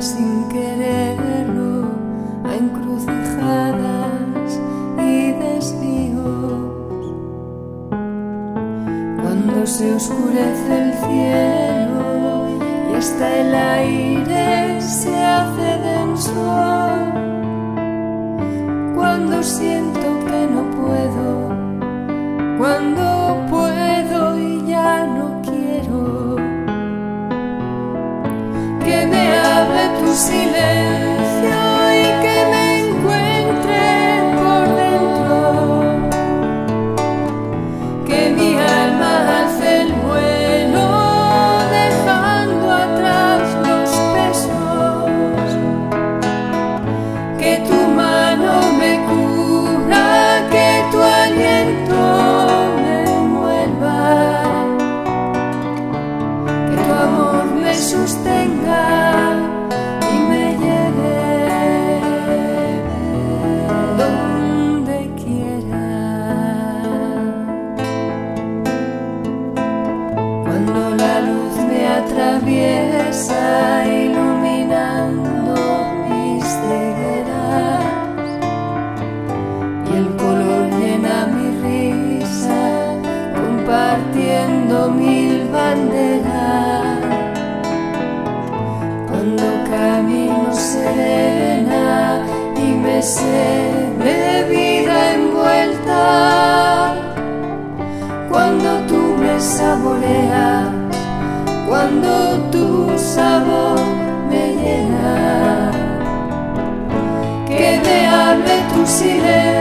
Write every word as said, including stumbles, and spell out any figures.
sin quererlo a encrucijadas y desvíos. Cuando se oscurece el cielo y hasta el aire se hace denso, cuando siento que no puedo, cuando puedo y ya no quiero, que me hable tu silencio y que me encuentre por dentro, que mi alma alce el vuelo dejando atrás los pesos, que tu mano me cubra, que tu aliento me envuelva, que tu amor me sostenga y me lleve donde quiera. Cuando la luz me atraviesa iluminando mis cegueras y el color llena mi risa compartiendo mil banderas, cuando camino serena y me sé de vida envuelta, cuando tú me saboreas, cuando tu sabor me llena, que me hable tu silencio